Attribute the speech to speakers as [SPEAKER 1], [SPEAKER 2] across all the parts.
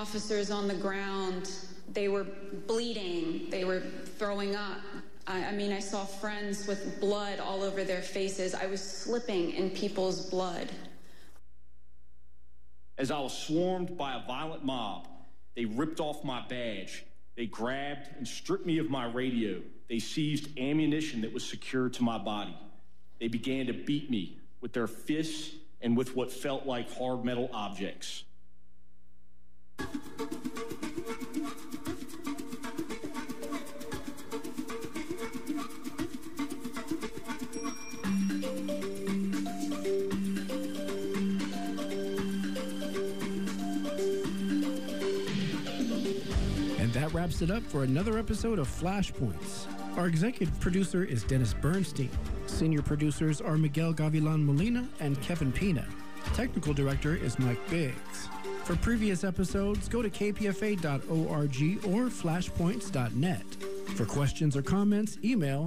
[SPEAKER 1] officers on the ground. They were bleeding. They were throwing up. I mean, I saw friends with blood all over their faces. I was slipping in people's blood.
[SPEAKER 2] As I was swarmed by a violent mob, they ripped off my badge. They grabbed and stripped me of my radio. They seized ammunition that was secured to my body. They began to beat me with their fists and with what felt like hard metal objects.
[SPEAKER 3] And that wraps it up for another episode of Flashpoints. Our executive producer is Dennis Bernstein. Senior producers are Miguel Gavilan Molina and Kevin Pina. Technical director is Mike Biggs. For previous episodes, go to kpfa.org or flashpoints.net. For questions or comments, email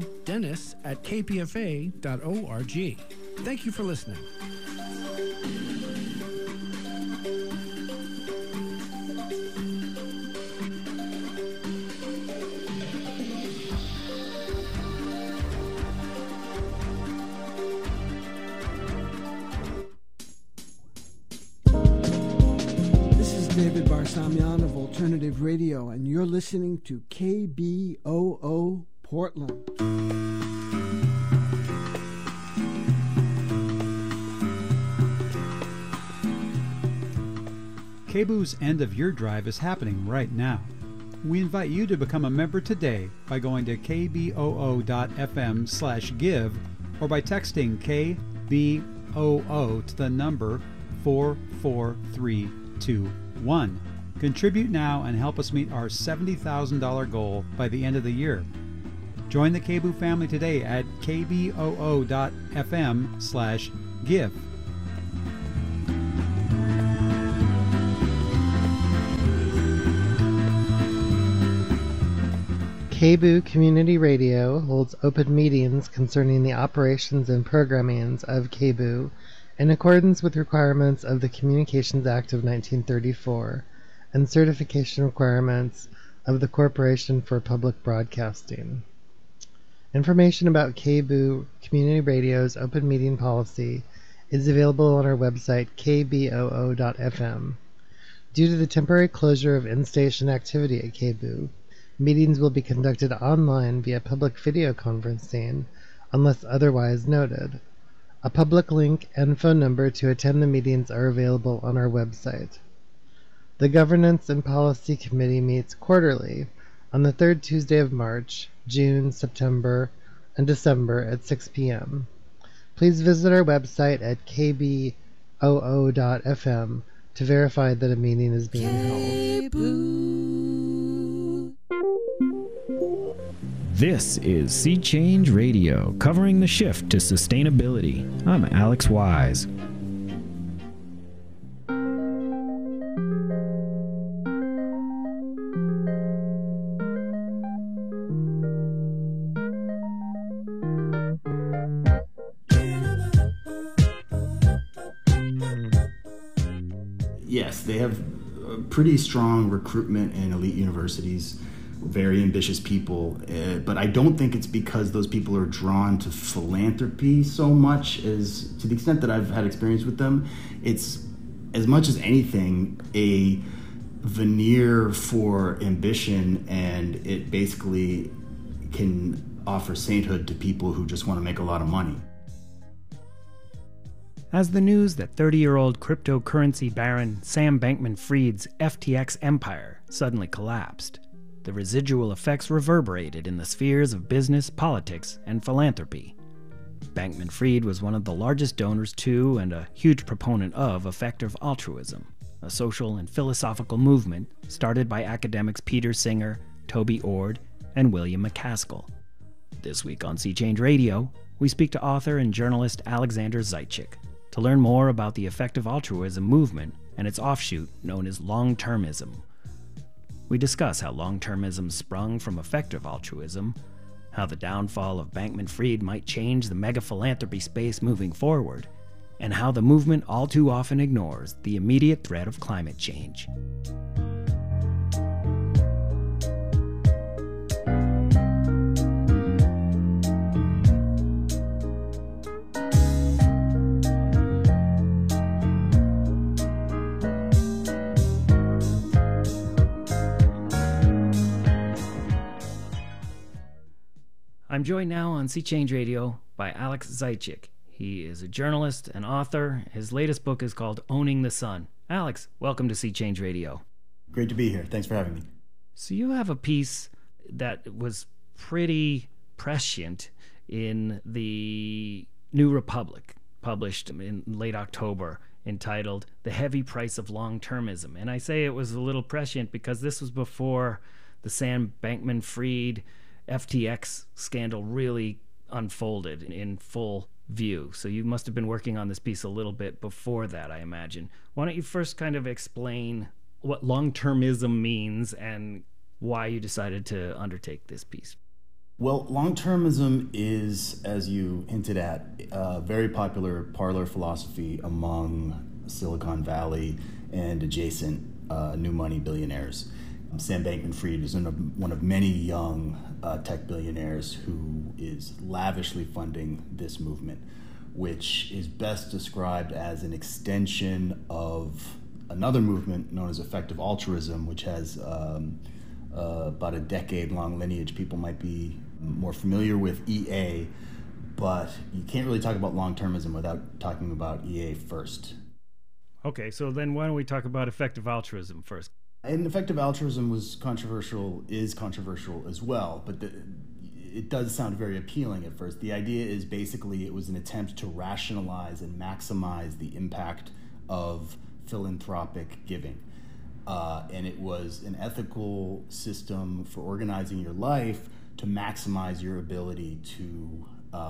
[SPEAKER 3] dennis@kpfa.org. Thank you for listening.
[SPEAKER 4] David Barsamian of Alternative Radio, and you're listening to KBOO Portland.
[SPEAKER 5] KBOO's End of Your Drive is happening right now. We invite you to become a member today by going to kboo.fm/give or by texting KBOO to the number 44321. Contribute now and help us meet our $70,000 goal by the end of the year. Join the KBOO family today at kboo.fm/give.
[SPEAKER 6] KBOO Community Radio holds open meetings concerning the operations and programmings of KBOO in accordance with requirements of the Communications Act of 1934 and certification requirements of the Corporation for Public Broadcasting. Information about KBOO Community Radio's open meeting policy is available on our website kboo.fm. Due to the temporary closure of in-station activity at KBOO, meetings will be conducted online via public video conferencing unless otherwise noted. A public link and phone number to attend the meetings are available on our website. The Governance and Policy Committee meets quarterly on the third Tuesday of March, June, September, and December at 6 p.m. Please visit our website at kboo.fm to verify that a meeting is being held.
[SPEAKER 7] This is Sea Change Radio, covering the shift to sustainability. I'm Alex Wise.
[SPEAKER 8] Yes, they have pretty strong recruitment in elite universities. Very ambitious people, but I don't think it's because those people are drawn to philanthropy so much as, to the extent that I've had experience with them, it's as much as anything a veneer for ambition, and it basically can offer sainthood to people who just want to make a lot of money.
[SPEAKER 7] As the news that 30-year-old cryptocurrency baron Sam Bankman-Fried's FTX empire suddenly collapsed, the residual effects reverberated in the spheres of business, politics, and philanthropy. Bankman-Fried was one of the largest donors to and a huge proponent of effective altruism, a social and philosophical movement started by academics Peter Singer, Toby Ord, and William MacAskill. This week on Sea Change Radio, we speak to author and journalist Alexander Zaitchik to learn more about the effective altruism movement and its offshoot known as long-termism. We discuss how long-termism sprung from effective altruism, how the downfall of Bankman-Fried might change the mega-philanthropy space moving forward, and how the movement all too often ignores the immediate threat of climate change. I'm joined now on Sea Change Radio by Alex Zaitchik. He is a journalist and author. His latest book is called Owning the Sun. Alex, welcome to Sea Change Radio.
[SPEAKER 8] Great to be here. Thanks for having me.
[SPEAKER 7] So you have a piece that was pretty prescient in the New Republic, published in late October, entitled The Heavy Price of Long-Termism. And I say it was a little prescient because this was before the Sam Bankman-Fried FTX scandal really unfolded in full view. So you must have been working on this piece a little bit before that, I imagine. Why don't you first kind of explain what long-termism means and why you decided to undertake this piece?
[SPEAKER 8] Well, long-termism is, as you hinted at, a very popular parlor philosophy among Silicon Valley and adjacent new money billionaires. Sam Bankman-Fried is one of many young tech billionaires who is lavishly funding this movement, which is best described as an extension of another movement known as effective altruism, which has about a decade-long lineage. People might be more familiar with EA, but you can't really talk about long-termism without talking about EA first.
[SPEAKER 7] Okay, so then why don't we talk about effective altruism first?
[SPEAKER 8] And effective altruism is controversial as well, but it does sound very appealing at first. The idea is basically it was an attempt to rationalize and maximize the impact of philanthropic giving. And it was an ethical system for organizing your life to maximize your ability to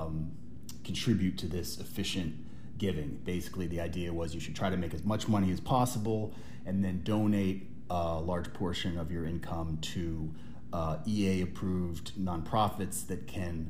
[SPEAKER 8] contribute to this efficient giving. Basically, the idea was you should try to make as much money as possible and then donate a large portion of your income to EA-approved nonprofits that can,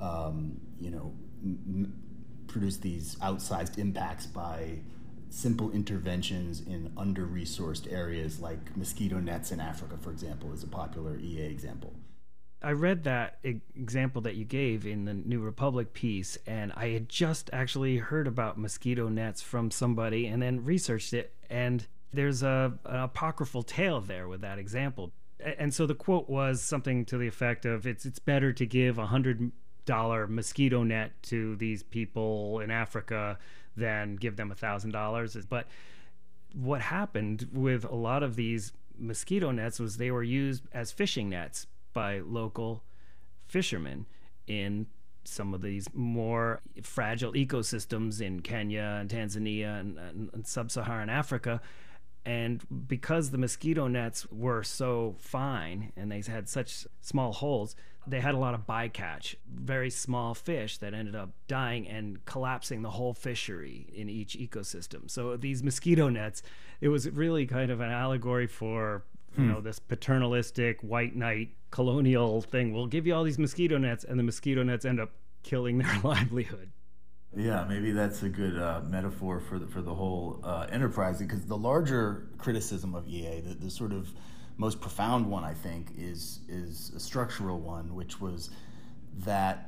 [SPEAKER 8] produce these outsized impacts by simple interventions in under-resourced areas, like mosquito nets in Africa, for example, is a popular EA example.
[SPEAKER 7] I read that example that you gave in the New Republic piece, and I had just actually heard about mosquito nets from somebody and then researched it, and there's an apocryphal tale there with that example. And so the quote was something to the effect of, it's better to give $100 mosquito net to these people in Africa than give them $1,000. But what happened with a lot of these mosquito nets was they were used as fishing nets by local fishermen in some of these more fragile ecosystems in Kenya and Tanzania and sub-Saharan Africa. And because the mosquito nets were so fine and they had such small holes, they had a lot of bycatch, very small fish that ended up dying and collapsing the whole fishery in each ecosystem. So these mosquito nets, it was really kind of an allegory for, this paternalistic white knight colonial thing. We'll give you all these mosquito nets, and the mosquito nets end up killing their livelihood.
[SPEAKER 8] Yeah, maybe that's a good metaphor for the whole enterprise, because the larger criticism of EA, the sort of most profound one, I think, is a structural one, which was that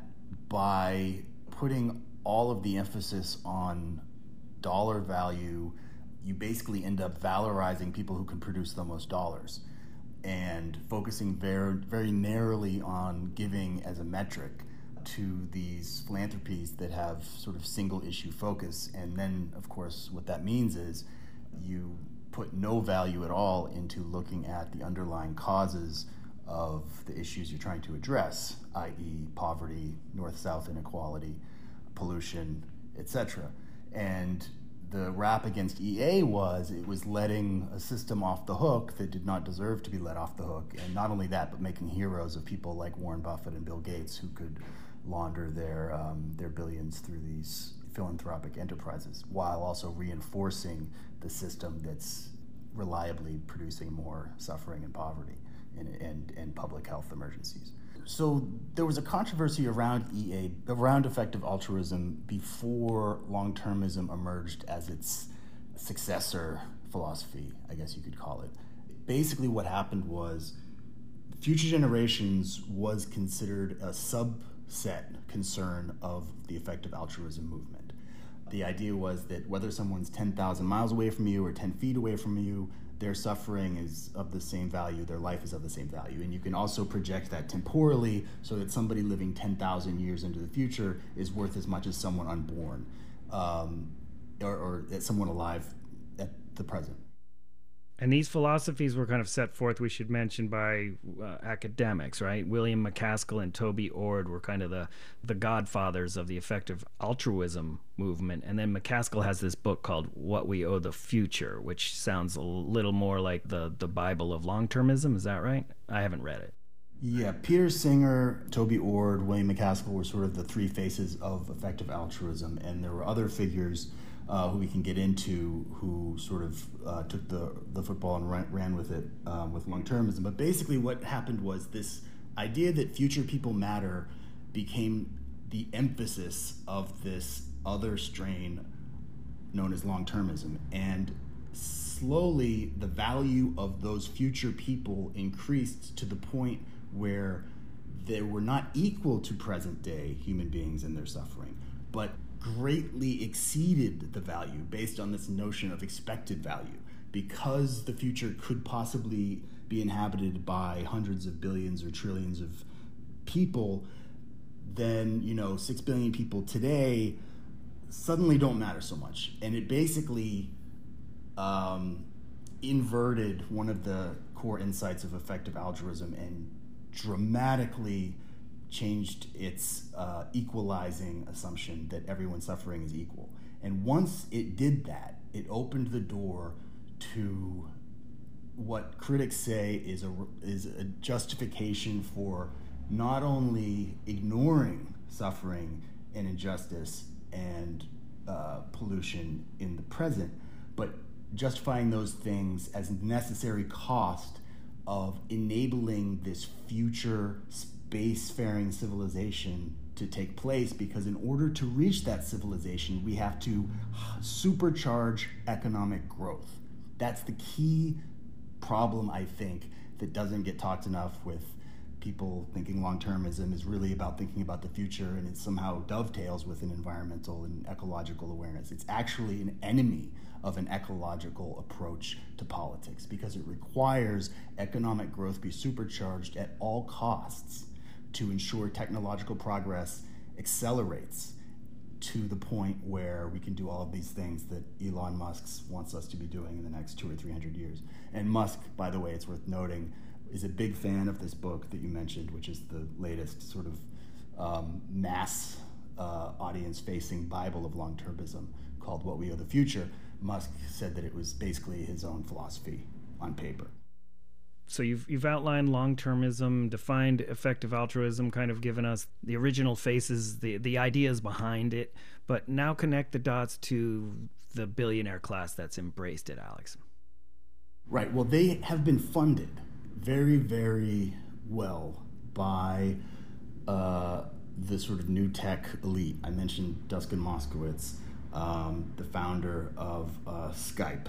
[SPEAKER 8] by putting all of the emphasis on dollar value, you basically end up valorizing people who can produce the most dollars and focusing very, very narrowly on giving as a metric to these philanthropies that have sort of single issue focus. And then, of course, what that means is you put no value at all into looking at the underlying causes of the issues you're trying to address, i.e. poverty, north-south inequality, pollution, etc. And the rap against EA was it was letting a system off the hook that did not deserve to be let off the hook. And not only that, but making heroes of people like Warren Buffett and Bill Gates who could launder their billions through these philanthropic enterprises, while also reinforcing the system that's reliably producing more suffering and poverty and public health emergencies. So there was a controversy around EA, around effective altruism, before long-termism emerged as its successor philosophy, I guess you could call it. Basically what happened was future generations was considered a subset concern of the effective altruism movement. The idea was that whether someone's 10,000 miles away from you or 10 feet away from you, their suffering is of the same value, their life is of the same value. And you can also project that temporally so that somebody living 10,000 years into the future is worth as much as someone unborn, or someone alive at the present.
[SPEAKER 7] And these philosophies were kind of set forth, we should mention, by academics, right? William MacAskill and Toby Ord were kind of the godfathers of the effective altruism movement. And then MacAskill has this book called What We Owe the Future, which sounds a little more like the Bible of long-termism. Is that right? I haven't read it.
[SPEAKER 8] Yeah, Peter Singer, Toby Ord, William MacAskill were sort of the three faces of effective altruism. And there were other figures who we can get into, who sort of took the football and ran with it with long-termism. But basically what happened was this idea that future people matter became the emphasis of this other strain known as long-termism. And slowly the value of those future people increased to the point where they were not equal to present-day human beings in their suffering, but greatly exceeded the value based on this notion of expected value. Because the future could possibly be inhabited by hundreds of billions or trillions of people, then 6 billion people today suddenly don't matter so much. And it basically inverted one of the core insights of effective altruism and dramatically changed its equalizing assumption that everyone's suffering is equal. And once it did that, it opened the door to what critics say is a justification for not only ignoring suffering and injustice and pollution in the present, but justifying those things as necessary cost of enabling this future spacefaring civilization to take place, because in order to reach that civilization, we have to supercharge economic growth. That's the key problem, I think, that doesn't get talked enough with people thinking long-termism is really about thinking about the future, and it somehow dovetails with an environmental and ecological awareness. It's actually an enemy of an ecological approach to politics, because it requires economic growth be supercharged at all costs to ensure technological progress accelerates to the point where we can do all of these things that Elon Musk wants us to be doing in the next 200 or 300 years. And Musk, by the way, it's worth noting, is a big fan of this book that you mentioned, which is the latest sort of mass audience-facing Bible of long-termism called What We Owe the Future. Musk said that it was basically his own philosophy on paper.
[SPEAKER 7] So you've outlined long-termism, defined effective altruism, kind of given us the original faces, the ideas behind it, but now connect the dots to the billionaire class that's embraced it, Alex.
[SPEAKER 8] Right. Well, they have been funded very, very well by the sort of new tech elite. I mentioned Dustin Moskowitz, the founder of Skype,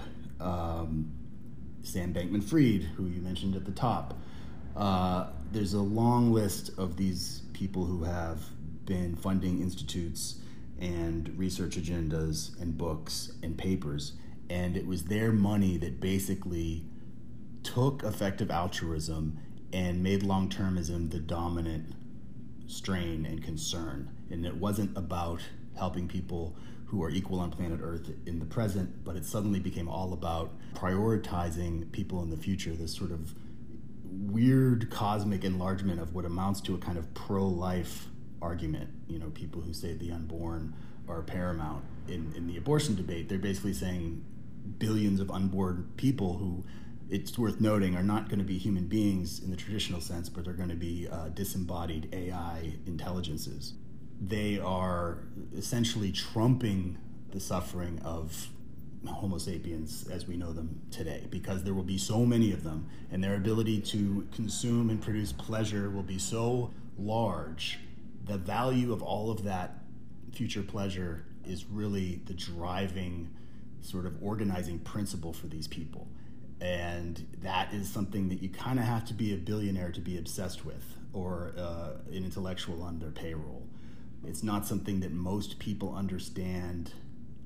[SPEAKER 8] Sam Bankman-Fried, who you mentioned at the top. There's a long list of these people who have been funding institutes and research agendas and books and papers, and it was their money that basically took effective altruism and made long-termism the dominant strain and concern. And it wasn't about helping people who are equal on planet Earth in the present, but it suddenly became all about prioritizing people in the future, this sort of weird cosmic enlargement of what amounts to a kind of pro-life argument. People who say the unborn are paramount in the abortion debate, they're basically saying billions of unborn people who, it's worth noting, are not going to be human beings in the traditional sense, but they're going to be disembodied AI intelligences. They are essentially trumping the suffering of Homo sapiens as we know them today, because there will be so many of them, and their ability to consume and produce pleasure will be so large. The value of all of that future pleasure is really the driving sort of organizing principle for these people. And that is something that you kind of have to be a billionaire to be obsessed with, or an intellectual on their payroll. It's not something that most people understand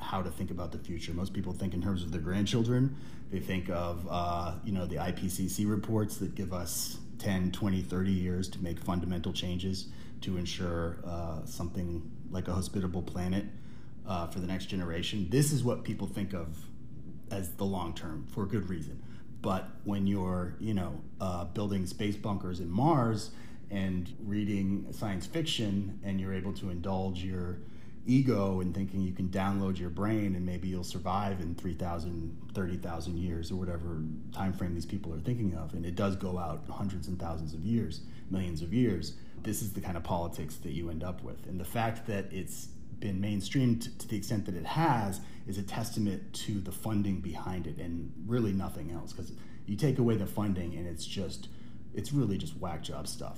[SPEAKER 8] how to think about the future. Most people think in terms of their grandchildren. They think of, the IPCC reports that give us 10, 20, 30 years to make fundamental changes to ensure something like a hospitable planet for the next generation. This is what people think of as the long term, for good reason. But when you're, building space bunkers in Mars and reading science fiction, and you're able to indulge your ego in thinking you can download your brain and maybe you'll survive in 3,000, 30,000 years or whatever time frame these people are thinking of, and it does go out hundreds and thousands of years, millions of years, this is the kind of politics that you end up with. And the fact that it's been mainstreamed to the extent that it has is a testament to the funding behind it, and really nothing else, because you take away the funding and it's really just whack job stuff.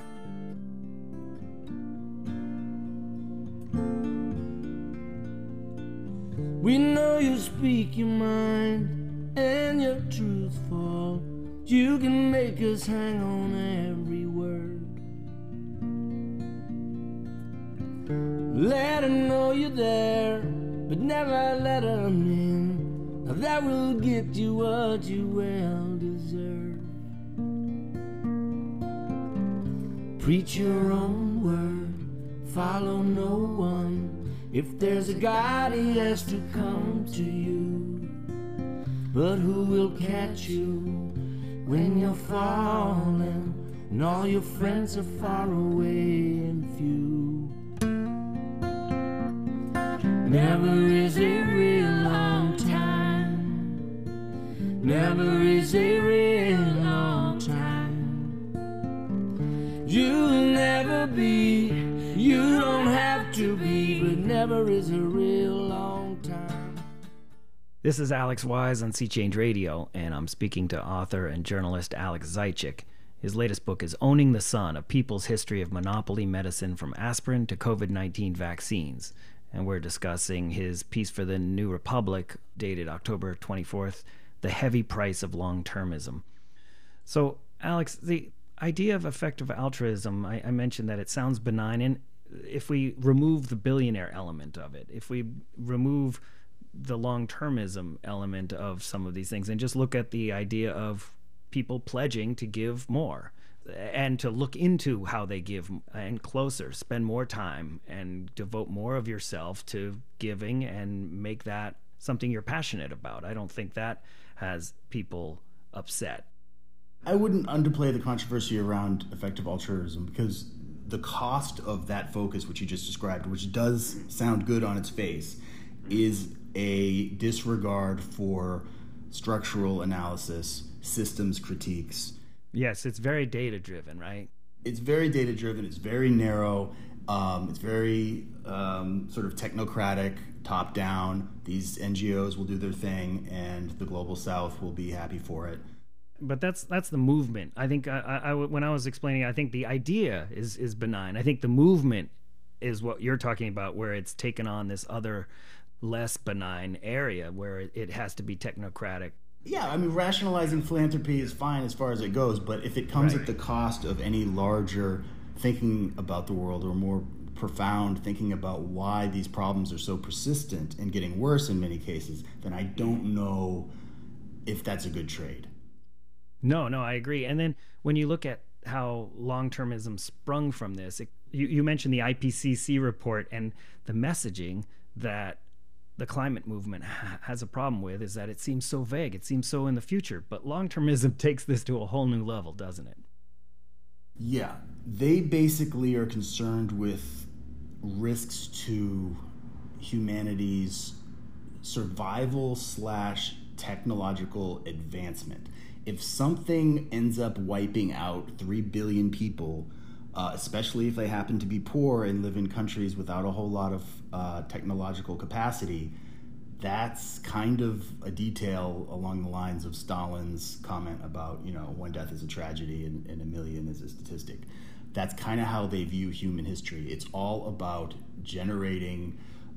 [SPEAKER 9] We know you speak your mind and you're truthful. You can make us hang on every word. Let them know you're there, but never let them in. Now that will get you what you well deserve. Preach your own word, follow no one. If there's a God, he has to come to you. But who will catch you when you're falling and all your friends are far away and few? Never is a real long time. Never is a real long time. You'll never be, you don't have to be, but never is a real long time.
[SPEAKER 7] This is Alex Wise on Sea Change Radio, and I'm speaking to author and journalist Alex Zaitchik. His latest book is Owning the Sun, A People's History of Monopoly Medicine from Aspirin to COVID-19 Vaccines. And we're discussing his piece for the New Republic, dated October 24th, The Heavy Price of Long-Termism. So, Alex, the idea of effective altruism, I mentioned that it sounds benign, and if we remove the billionaire element of it, if we remove the long-termism element of some of these things and just look at the idea of people pledging to give more and to look into how they give and closer, spend more time and devote more of yourself to giving and make that something you're passionate about, I don't think that has people upset.
[SPEAKER 8] I wouldn't underplay the controversy around effective altruism, because the cost of that focus, which you just described, which does sound good on its face, is a disregard for structural analysis, systems critiques.
[SPEAKER 7] Yes, it's very data-driven, right?
[SPEAKER 8] It's very data-driven. It's very narrow. It's very sort of technocratic, top-down. These NGOs will do their thing, and the Global South will be happy for it.
[SPEAKER 7] But that's the movement. I think when I was explaining, I think the idea is benign. I think the movement is what you're talking about, where it's taken on this other, less benign area where it has to be technocratic.
[SPEAKER 8] Yeah, I mean, rationalizing philanthropy is fine as far as it goes, but if it comes at the cost of any larger thinking about the world, or more profound thinking about why these problems are so persistent and getting worse in many cases, then I don't know if that's a good trade.
[SPEAKER 7] No, I agree. And then when you look at how long-termism sprung from this, you mentioned the IPCC report, and the messaging that the climate movement has a problem with is that it seems so vague. It seems so in the future. But long-termism takes this to a whole new level, doesn't it?
[SPEAKER 8] Yeah. They basically are concerned with risks to humanity's survival / technological advancement. If something ends up wiping out 3 billion people, especially if they happen to be poor and live in countries without a whole lot of technological capacity, that's kind of a detail along the lines of Stalin's comment about, one death is a tragedy and a million is a statistic. That's kind of how they view human history. It's all about generating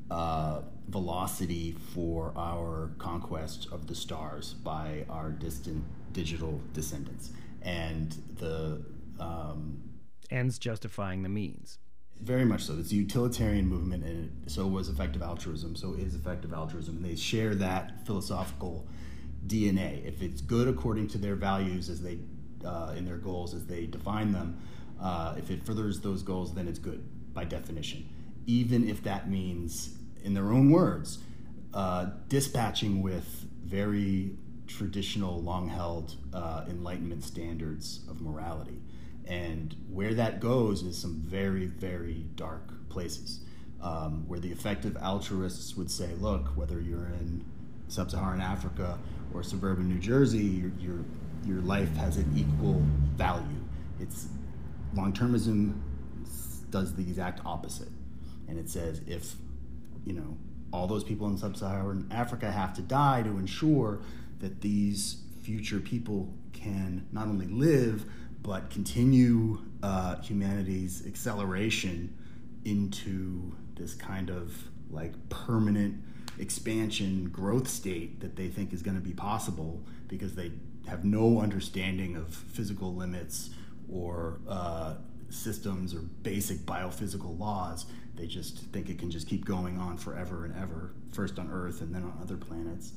[SPEAKER 8] velocity for our conquest of the stars by our distant digital descendants. And the
[SPEAKER 7] ends justifying the means.
[SPEAKER 8] Very much so. It's a utilitarian movement, and so was effective altruism. So is effective altruism. And they share that philosophical DNA. If it's good according to their values as they, in their goals as they define them, if it furthers those goals, then it's good by definition. Even if that means, in their own words, dispatching with very traditional, long-held Enlightenment standards of morality. And where that goes is some very, very dark places, where the effective altruists would say, look, whether you're in sub-Saharan Africa or suburban New Jersey, your life has an equal value. It's long-termism does the exact opposite. And it says if, all those people in sub-Saharan Africa have to die to ensure that these future people can not only live, but continue humanity's acceleration into this kind of like permanent expansion growth state that they think is going to be possible because they have no understanding of physical limits or systems or basic biophysical laws. They just think it can just keep going on forever and ever, first on Earth and then on other planets.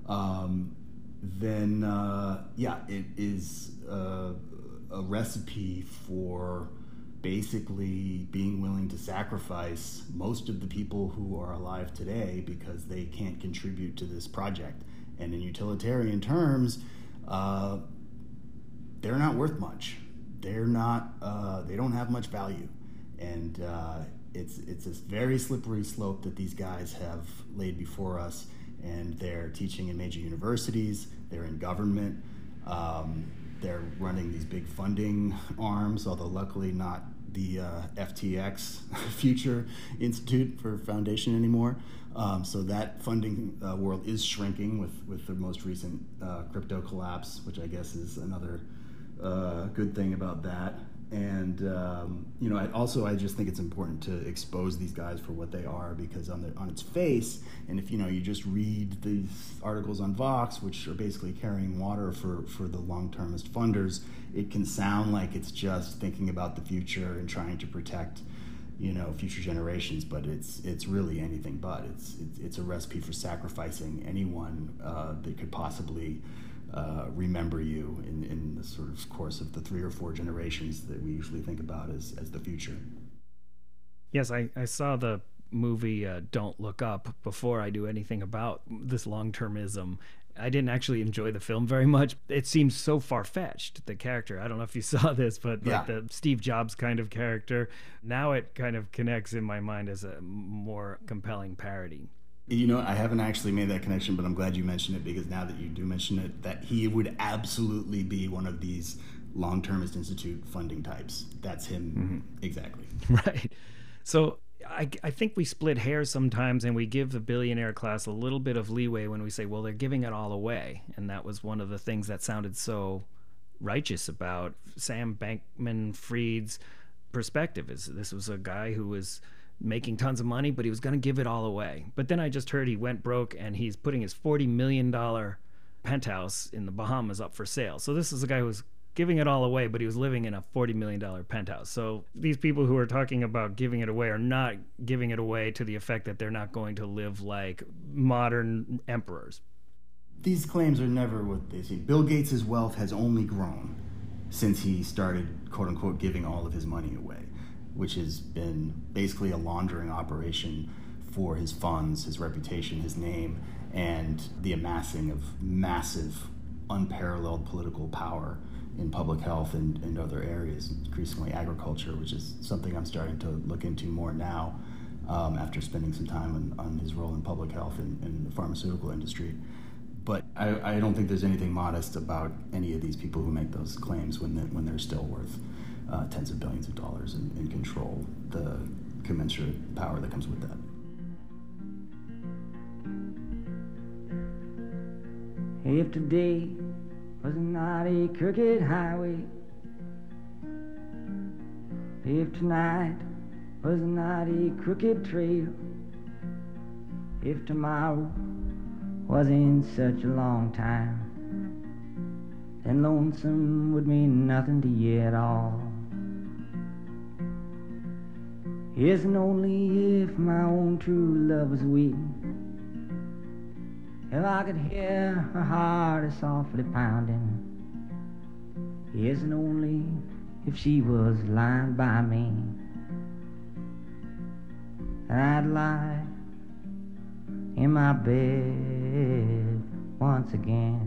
[SPEAKER 8] It is a recipe for basically being willing to sacrifice most of the people who are alive today because they can't contribute to this project. And in utilitarian terms, they're not worth much. They're not. They don't have much value, and it's this very slippery slope that these guys have laid before us. And they're teaching in major universities. They're in government. They're running these big funding arms, although luckily not the FTX Future Institute for Foundation anymore. So that funding world is shrinking with the most recent crypto collapse, which I guess is another good thing about that. And I just think it's important to expose these guys for what they are, because on its face, and if you just read these articles on Vox, which are basically carrying water for the long-termist funders, it can sound like it's just thinking about the future and trying to protect future generations, but it's really anything but. It's a recipe for sacrificing anyone that could possibly remember you in the sort of course of the 3 or 4 generations that we usually think about as the future.
[SPEAKER 7] Yes, I saw the movie Don't Look Up before I knew anything about this long-termism. I didn't actually enjoy the film very much. It seems so far-fetched, the character. I don't know if you saw this, but like the Steve Jobs kind of character. Now it kind of connects in my mind as a more compelling parody.
[SPEAKER 8] I haven't actually made that connection, but I'm glad you mentioned it, because now that you do mention it, that he would absolutely be one of these long-termist institute funding types. That's him. Mm-hmm. Exactly.
[SPEAKER 7] Right. So I think we split hairs sometimes, and we give the billionaire class a little bit of leeway when we say, well, they're giving it all away. And that was one of the things that sounded so righteous about Sam Bankman-Fried's perspective. This was a guy who was making tons of money, but he was going to give it all away. But then I just heard he went broke, and he's putting his $40 million penthouse in the Bahamas up for sale. So this is a guy who was giving it all away, but he was living in a $40 million penthouse. So these people who are talking about giving it away are not giving it away to the effect that they're not going to live like modern emperors.
[SPEAKER 8] These claims are never what they seem. Bill Gates' wealth has only grown since he started, quote unquote, giving all of his money away, which has been basically a laundering operation for his funds, his reputation, his name, and the amassing of massive, unparalleled political power in public health and other areas, increasingly agriculture, which is something I'm starting to look into more now after spending some time on his role in public health in the pharmaceutical industry. But I don't think there's anything modest about any of these people who make those claims when they're still worth tens of billions of dollars and control the commensurate power that comes with that.
[SPEAKER 9] If today was not a crooked highway, if tonight was not a crooked trail, if tomorrow wasn't such a long time, then lonesome would mean nothing to you at all. isn't only if my own true love was weak. If I could hear her heart softly pounding, isn't only if she was lying by me. And I'd lie in my bed once again.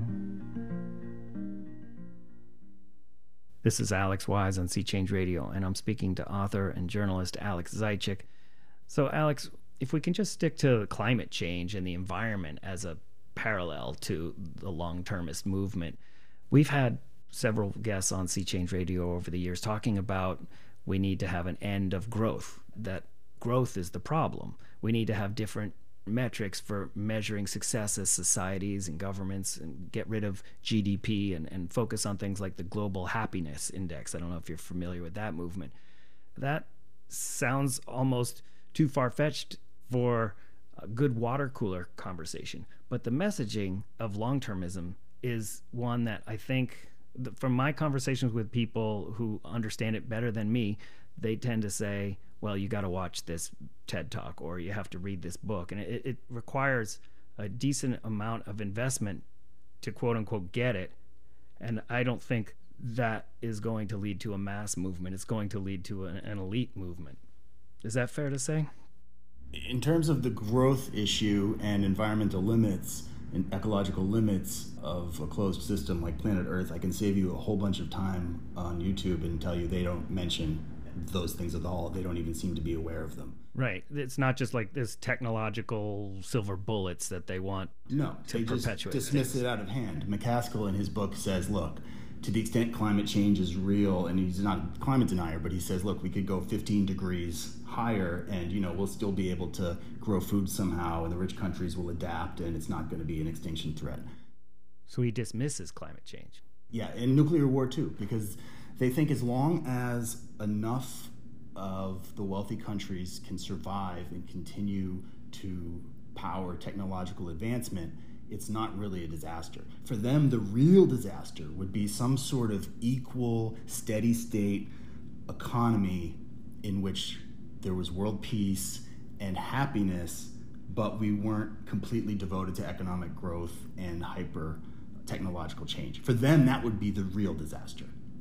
[SPEAKER 7] This is Alex Wise on Sea Change Radio, and I'm speaking to author and journalist Alex Zaitchik. So, Alex, if we can just stick to climate change and the environment as a parallel to the long-termist movement, we've had several guests on Sea Change Radio over the years talking about we need to have an end of growth, that growth is the problem. We need to have different metrics for measuring success as societies and governments, and get rid of GDP and focus on things like the Global Happiness Index. I don't know if you're familiar with that movement. That sounds almost too far-fetched for a good water cooler conversation. But the messaging of long-termism is one that I think, from my conversations with people who understand it better than me, they tend to say, well, you got to watch this TED Talk or you have to read this book. And it requires a decent amount of investment to quote unquote get it. And I don't think that is going to lead to a mass movement. It's going to lead to an elite movement. Is that fair to say?
[SPEAKER 8] In terms of the growth issue and environmental limits and ecological limits of a closed system like planet Earth, I can save you a whole bunch of time on YouTube and tell you they don't mention those things at all. They don't even seem to be aware of them.
[SPEAKER 7] Right. It's not just like this technological silver bullets that they want to perpetuate.
[SPEAKER 8] Just dismiss it out of hand. McCaskill in his book says, look, to the extent climate change is real, and he's not a climate denier, but he says, look, we could go 15 degrees higher and, we'll still be able to grow food somehow, and the rich countries will adapt, and it's not going to be an extinction threat.
[SPEAKER 7] So he dismisses climate change.
[SPEAKER 8] Yeah, and nuclear war too, because they think as long as enough of the wealthy countries can survive and continue to power technological advancement, it's not really a disaster. For them, the real disaster would be some sort of equal, steady state economy in which there was world peace and happiness, but we weren't completely devoted to economic growth and hyper technological change. For them, that would be the real disaster.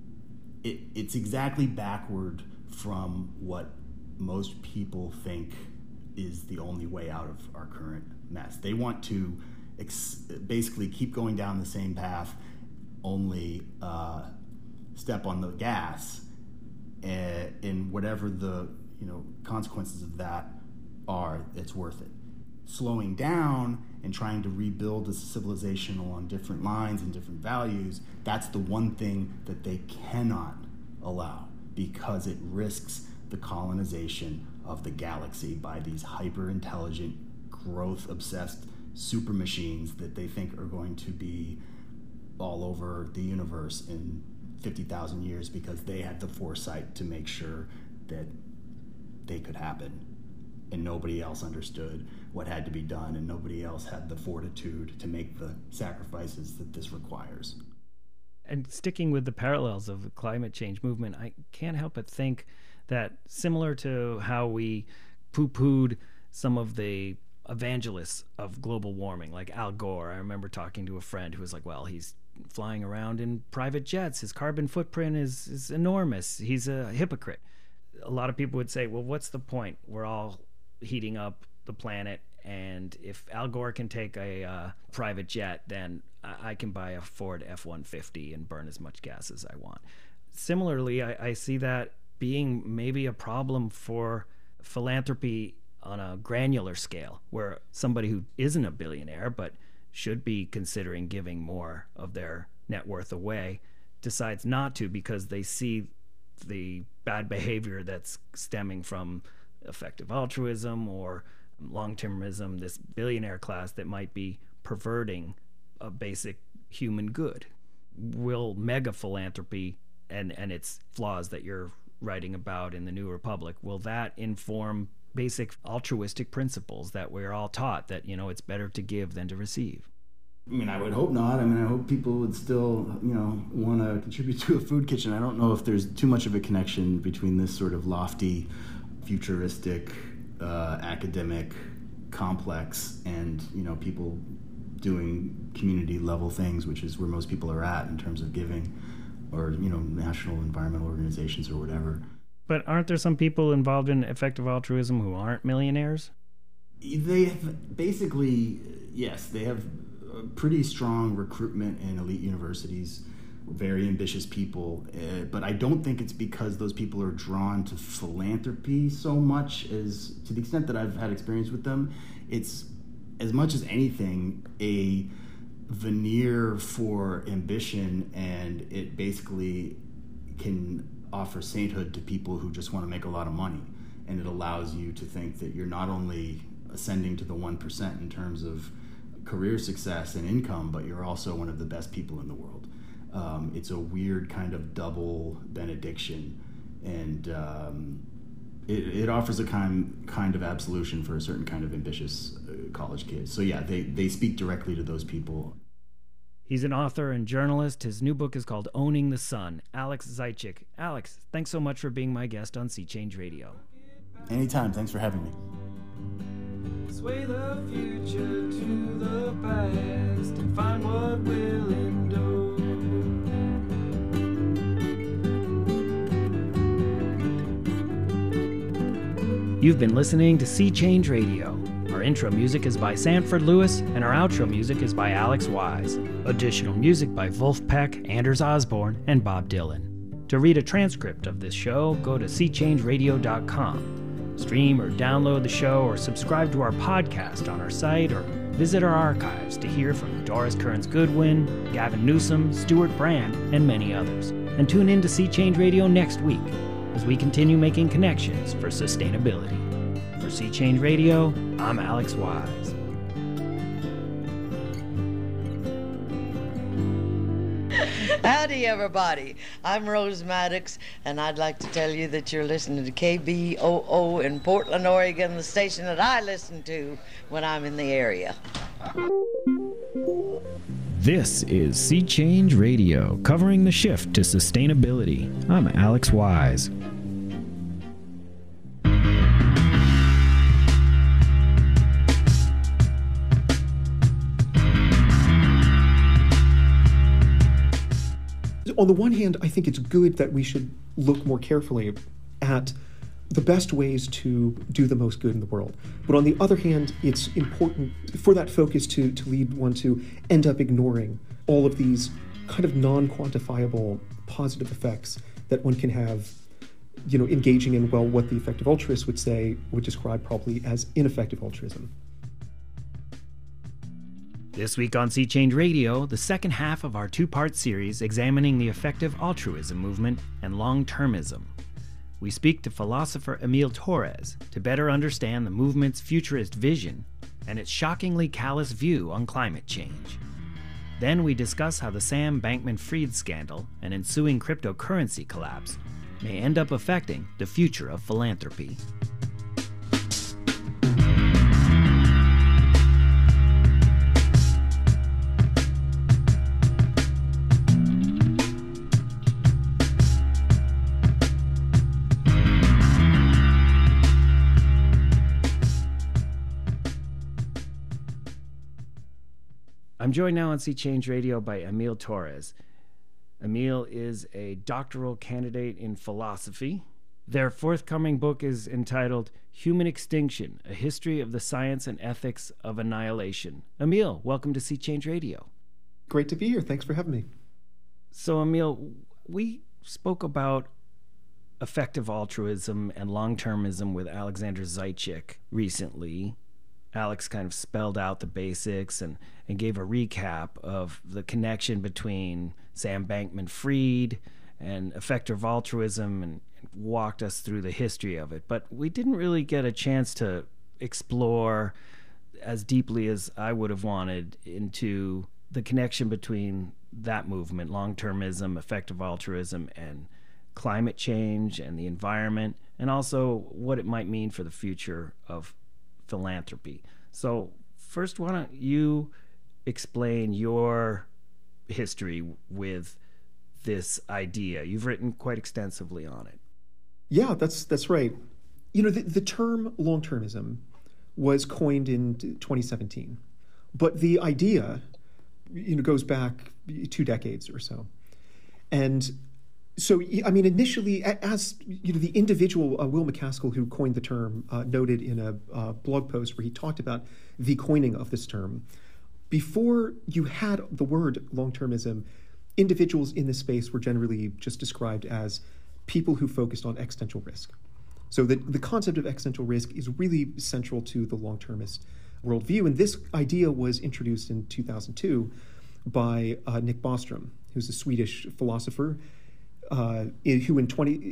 [SPEAKER 8] It's exactly backward from what most people think is the only way out of our current mess. They want to basically keep going down the same path, only step on the gas, and whatever the consequences of that are, it's worth it. Slowing down and trying to rebuild a civilization along different lines and different values, that's the one thing that they cannot allow, because it risks the colonization of the galaxy by these hyper-intelligent, growth-obsessed super machines that they think are going to be all over the universe in 50,000 years, because they had the foresight to make sure that they could happen. And nobody else understood what had to be done, and nobody else had the fortitude to make the sacrifices that this requires.
[SPEAKER 7] And sticking with the parallels of the climate change movement, I can't help but think that similar to how we poo-pooed some of the evangelists of global warming, like Al Gore. I remember talking to a friend who was like, well, he's flying around in private jets. His carbon footprint is enormous. He's a hypocrite. A lot of people would say, well, what's the point? We're all heating up the planet, and if Al Gore can take a private jet, then I can buy a Ford F-150 and burn as much gas as I want. Similarly, I see that being maybe a problem for philanthropy on a granular scale, where somebody who isn't a billionaire but should be considering giving more of their net worth away decides not to, because they see the bad behavior that's stemming from effective altruism or long-termism, this billionaire class that might be perverting a basic human good. Will mega philanthropy and its flaws that you're writing about in the New Republic, will that inform basic altruistic principles that we're all taught, that it's better to give than to receive?
[SPEAKER 8] I would hope not. I hope people would still, want to contribute to a food kitchen. I don't know if there's too much of a connection between this sort of lofty futuristic, academic, complex, and people doing community level things, which is where most people are at in terms of giving, or national environmental organizations or whatever.
[SPEAKER 7] But aren't there some people involved in effective altruism who aren't millionaires?
[SPEAKER 8] They have basically, yes, they have a pretty strong recruitment in elite universities, very ambitious people, but I don't think it's because those people are drawn to philanthropy so much, as to the extent that I've had experience with them. It's, as much as anything, a veneer for ambition, and it basically can offer sainthood to people who just want to make a lot of money. And it allows you to think that you're not only ascending to the 1% in terms of career success and income, but you're also one of the best people in the world. It's a weird kind of double benediction, and it offers a kind of absolution for a certain kind of ambitious college kids. So yeah, they speak directly to those people.
[SPEAKER 7] He's an author and journalist. His new book is called Owning the Sun. Alex Zaitchik. Alex, thanks so much for being my guest on Sea Change Radio.
[SPEAKER 8] Anytime. Thanks for having me.
[SPEAKER 9] Sway the future to the past and find what will endure.
[SPEAKER 7] You've been listening to Sea Change Radio. Our intro music is by Sanford Lewis, and our outro music is by Alex Wise. Additional music by Wolf Peck, Anders Osborne, and Bob Dylan. To read a transcript of this show, go to seachangeradio.com. Stream or download the show, or subscribe to our podcast on our site, or visit our archives to hear from Doris Kearns Goodwin, Gavin Newsom, Stuart Brand, and many others. And tune in to Sea Change Radio next week as we continue making connections for sustainability. For Sea Change Radio, I'm Alex Wise.
[SPEAKER 10] Howdy, everybody. I'm Rose Maddox, and I'd like to tell you that you're listening to KBOO in Portland, Oregon, the station that I listen to when I'm in the area.
[SPEAKER 7] This is Sea Change Radio, covering the shift to sustainability. I'm Alex Wise.
[SPEAKER 11] On the one hand, I think it's good that we should look more carefully at the best ways to do the most good in the world. But on the other hand, it's important for that focus to lead one to end up ignoring all of these kind of non-quantifiable positive effects that one can have, engaging in, what the effective altruist would describe probably as ineffective altruism.
[SPEAKER 7] This week on Sea Change Radio, the second half of our two-part series examining the effective altruism movement and long-termism. We speak to philosopher Emil Torres to better understand the movement's futurist vision and its shockingly callous view on climate change. Then we discuss how the Sam Bankman-Fried scandal and ensuing cryptocurrency collapse may end up affecting the future of philanthropy. I'm joined now on Sea Change Radio by Emil Torres. Emil is a doctoral candidate in philosophy. Their forthcoming book is entitled Human Extinction, A History of the Science and Ethics of Annihilation. Emil, welcome to Sea Change Radio.
[SPEAKER 11] Great to be here. Thanks for having me.
[SPEAKER 7] So, Emil, we spoke about effective altruism and long-termism with Alexander Zaitchik recently. Alex kind of spelled out the basics and gave a recap of the connection between Sam Bankman-Fried and effective altruism and walked us through the history of it. But we didn't really get a chance to explore as deeply as I would have wanted into the connection between that movement, long-termism, effective altruism, and climate change and the environment, and also what it might mean for the future of philanthropy. So first, why don't you explain your history with this idea? You've written quite extensively on it.
[SPEAKER 11] Yeah, that's right. The term long-termism was coined in 2017, but the idea, goes back 2 decades or so. And so, initially, as the individual Will MacAskill, who coined the term, noted in a blog post where he talked about the coining of this term, before you had the word long-termism, individuals in this space were generally just described as people who focused on existential risk. So the concept of existential risk is really central to the long-termist worldview, and this idea was introduced in 2002 by Nick Bostrom, who's a Swedish philosopher, who in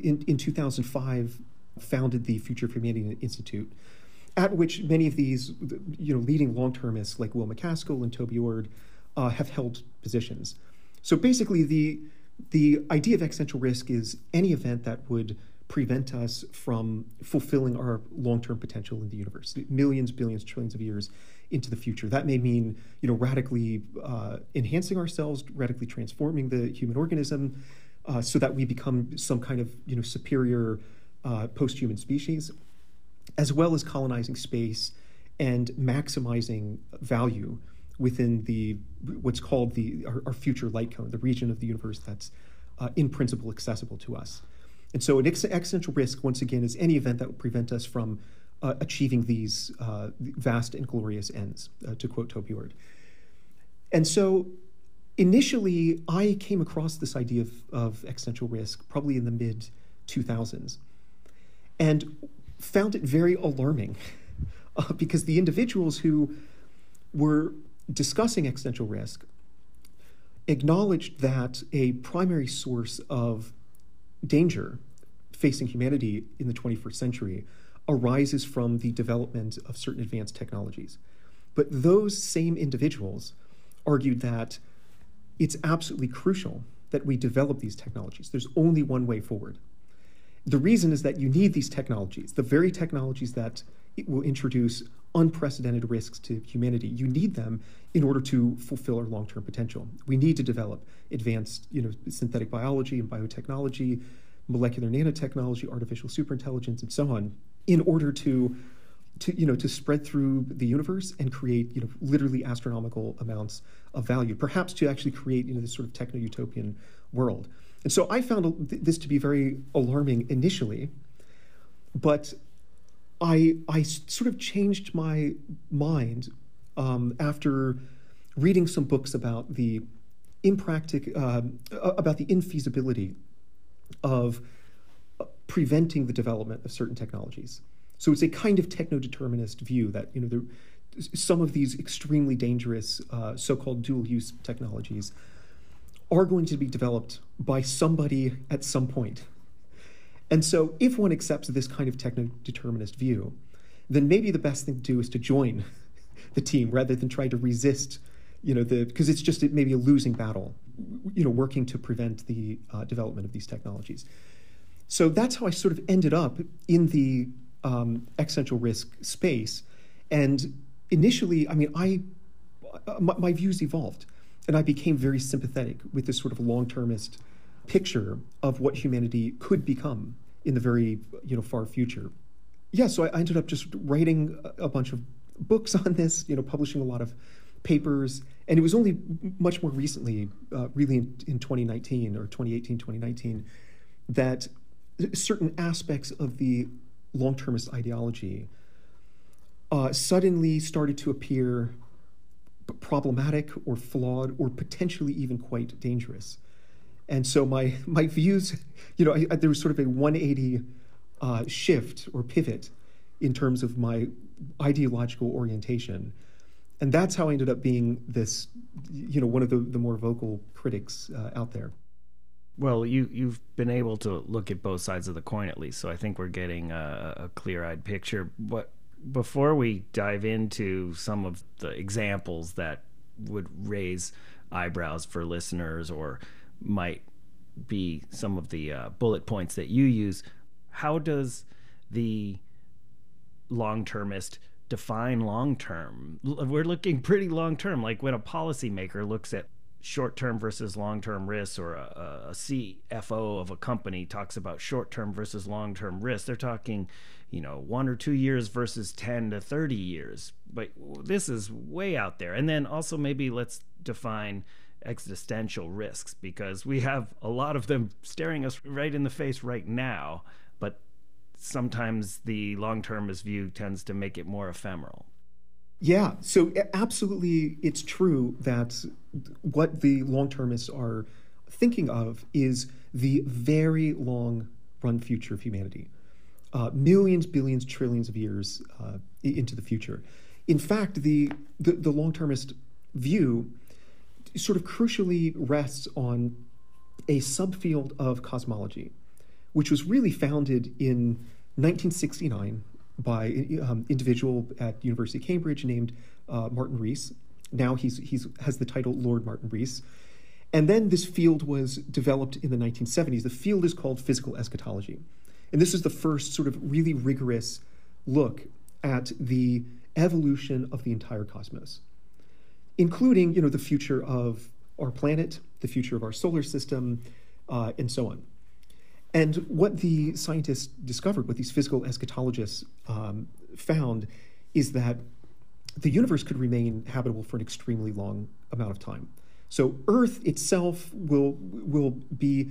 [SPEAKER 11] 2005 founded the Future of Humanity Institute, at which many of these leading long-termists like Will MacAskill and Toby Ord have held positions. So basically, the idea of existential risk is any event that would prevent us from fulfilling our long-term potential in the universe, millions, billions, trillions of years into the future. That may mean, radically enhancing ourselves, radically transforming the human organism, so that we become some kind of, superior post-human species, as well as colonizing space and maximizing value within what's called our future light cone, the region of the universe that's in principle accessible to us. And so an existential risk, once again, is any event that would prevent us from achieving these vast and glorious ends, to quote Toby Ord. And so initially, I came across this idea of existential risk probably in the mid-2000s and found it very alarming because the individuals who were discussing existential risk acknowledged that a primary source of danger facing humanity in the 21st century arises from the development of certain advanced technologies. But those same individuals argued that it's absolutely crucial that we develop these technologies. There's only one way forward. The reason is that you need these technologies, the very technologies that will introduce unprecedented risks to humanity. You need them in order to fulfill our long-term potential. We need to develop advanced, synthetic biology and biotechnology, molecular nanotechnology, artificial superintelligence, and so on, in order to spread through the universe and create, literally astronomical amounts of value, perhaps to actually create, this sort of techno-utopian world. And so I found this to be very alarming initially, but I sort of changed my mind after reading some books about the infeasibility of preventing the development of certain technologies. So it's a kind of techno-determinist view that some of these extremely dangerous so-called dual-use technologies are going to be developed by somebody at some point. And so if one accepts this kind of techno-determinist view, then maybe the best thing to do is to join the team rather than try to resist, because it's just maybe a losing battle, working to prevent the development of these technologies. So that's how I sort of ended up in the existential risk space. And initially, my views evolved, and I became very sympathetic with this sort of long-termist picture of what humanity could become in the very far future. Yeah, so I ended up just writing a bunch of books on this, publishing a lot of papers, and it was only much more recently, really in 2019 or 2018, 2019, that certain aspects of the long-termist ideology suddenly started to appear problematic or flawed or potentially even quite dangerous. And so my views, there was sort of a 180 shift or pivot in terms of my ideological orientation. And that's how I ended up being this, one of the more vocal critics out there.
[SPEAKER 7] Well, you've been able to look at both sides of the coin at least, so I think we're getting a clear-eyed picture. But before we dive into some of the examples that would raise eyebrows for listeners or might be some of the bullet points that you use, how does the long-termist define long-term? We're looking pretty long-term, like when a policymaker looks at short-term versus long-term risks, or a CFO of a company talks about short-term versus long-term risks, they're talking, 1 or 2 years versus 10 to 30 years. But this is way out there. And then also maybe let's define existential risks, because we have a lot of them staring us right in the face right now, but sometimes the long-termist view tends to make it more ephemeral.
[SPEAKER 11] Yeah, so absolutely it's true that what the long-termists are thinking of is the very long-run future of humanity. Millions, billions, trillions of years into the future. In fact, the long-termist view sort of crucially rests on a subfield of cosmology, which was really founded in 1969 by an individual at University of Cambridge named Martin Rees. Now he has the title Lord Martin Rees. And then this field was developed in the 1970s. The field is called physical eschatology. And this is the first sort of really rigorous look at the evolution of the entire cosmos, including, the future of our planet, the future of our solar system, and so on. And what the scientists discovered, what these physical eschatologists found, is that the universe could remain habitable for an extremely long amount of time. So Earth itself will be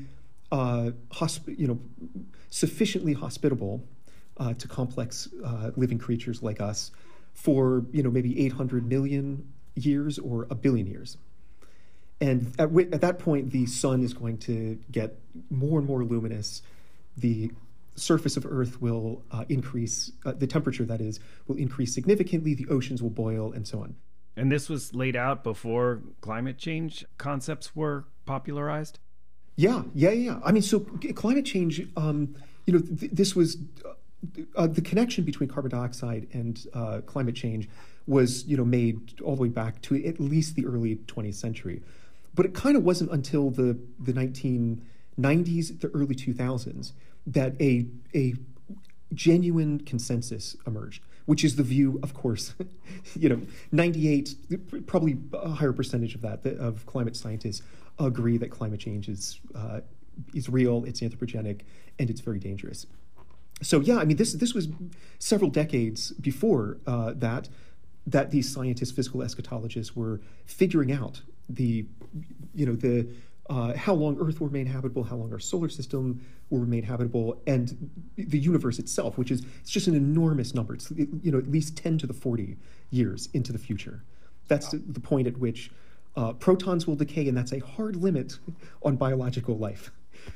[SPEAKER 11] sufficiently hospitable to complex living creatures like us for maybe 800 million years or 1 billion years. And at that point, the sun is going to get more and more luminous. The surface of Earth will increase, the temperature, that is, will increase significantly. The oceans will boil, and so on.
[SPEAKER 7] And this was laid out before climate change concepts were popularized?
[SPEAKER 11] Yeah. I mean, so climate change, this was the connection between carbon dioxide and climate change was, made all the way back to at least the early 20th century. But it kind of wasn't until the 1990s, the early 2000s, that a genuine consensus emerged, which is the view, of course, 98, probably a higher percentage of that, of climate scientists agree that climate change is real, it's anthropogenic, and it's very dangerous. So yeah, I mean, this was several decades before that these scientists, physical eschatologists, were figuring out how long Earth will remain habitable, how long our solar system will remain habitable, and the universe itself, which is it's just an enormous number. It's at least 10 to the 40 years into the future. That's the point at which protons will decay, and that's a hard limit on biological life.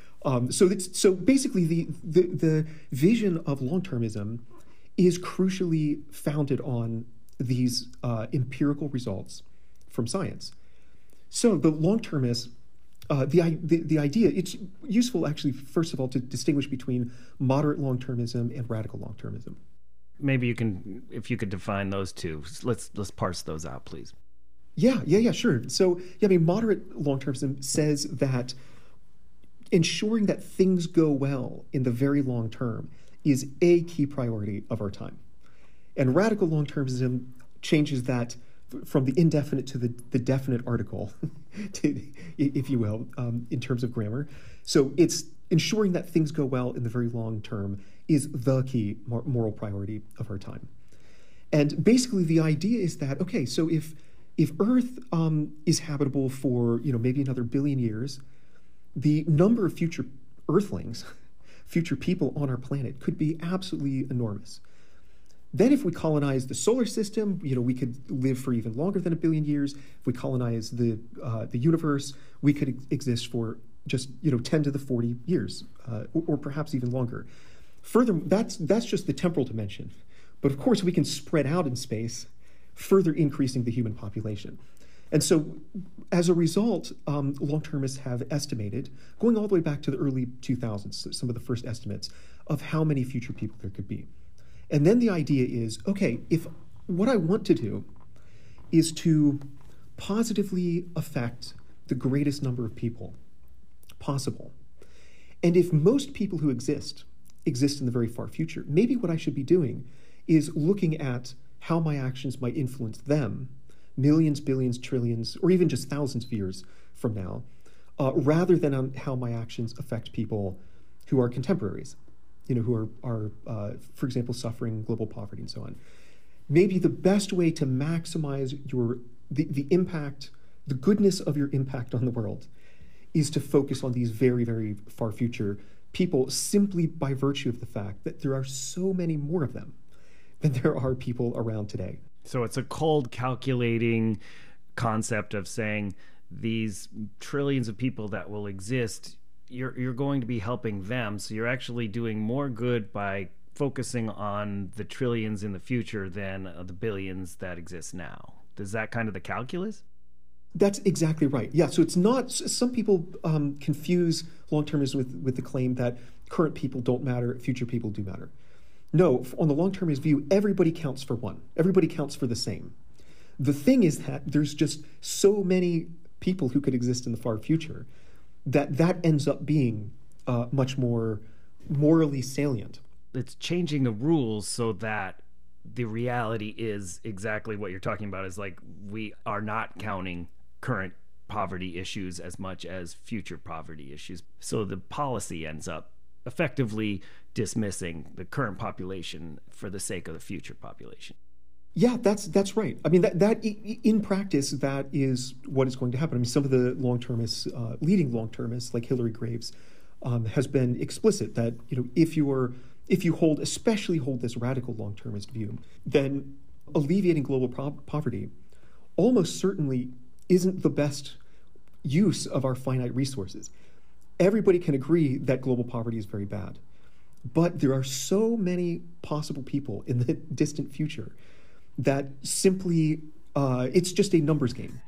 [SPEAKER 11] So basically, the vision of long-termism is crucially founded on these empirical results from science. So the long-termists, the idea, it's useful actually, first of all, to distinguish between moderate long-termism and radical long-termism.
[SPEAKER 7] Maybe if you could define those two, let's parse those out, please.
[SPEAKER 11] Yeah, sure. So, I mean, moderate long-termism says that ensuring that things go well in the very long term is a key priority of our time. And radical long-termism changes that from the indefinite to the definite article, if you will, in terms of grammar. So it's ensuring that things go well in the very long term is the key moral priority of our time. And basically the idea is that, okay, so if Earth is habitable for maybe another 1 billion years, the number of future Earthlings, future people on our planet could be absolutely enormous. Then if we colonize the solar system, we could live for even longer than 1 billion years. If we colonize the universe, we could exist for just 10 to the 40 years, or perhaps even longer. Further, that's just the temporal dimension. But of course, we can spread out in space, further increasing the human population. And so as a result, long-termists have estimated, going all the way back to the early 2000s, some of the first estimates of how many future people there could be. And then the idea is, okay, if what I want to do is to positively affect the greatest number of people possible, and if most people who exist in the very far future, maybe what I should be doing is looking at how my actions might influence them millions, billions, trillions, or even just thousands of years from now, rather than on how my actions affect people who are contemporaries, who are for example, suffering global poverty and so on. Maybe the best way to maximize the impact, the goodness of your impact on the world, is to focus on these very, very far future people, simply by virtue of the fact that there are so many more of them than there are people around today.
[SPEAKER 7] So it's a cold, calculating concept of saying these trillions of people that will exist, you're going to be helping them. So you're actually doing more good by focusing on the trillions in the future than the billions that exist now. Is that kind of the calculus?
[SPEAKER 11] That's exactly right. Yeah, so it's not, some people confuse long-termism with the claim that current people don't matter, future people do matter. No, on the long-termist view, everybody counts for one. Everybody counts for the same. The thing is that there's just so many people who could exist in the far future that ends up being much more morally salient.
[SPEAKER 7] It's changing the rules so that the reality is exactly what you're talking about, is like we are not counting current poverty issues as much as future poverty issues. So the policy ends up effectively dismissing the current population for the sake of the future population.
[SPEAKER 11] Yeah, that's right. I mean, that in practice, that is what is going to happen. I mean, some of the long-termists, leading long-termists, like Hillary Graves, has been explicit that if you especially hold this radical long-termist view, then alleviating global poverty almost certainly isn't the best use of our finite resources. Everybody can agree that global poverty is very bad, but there are so many possible people in the distant future that simply, it's just a numbers game.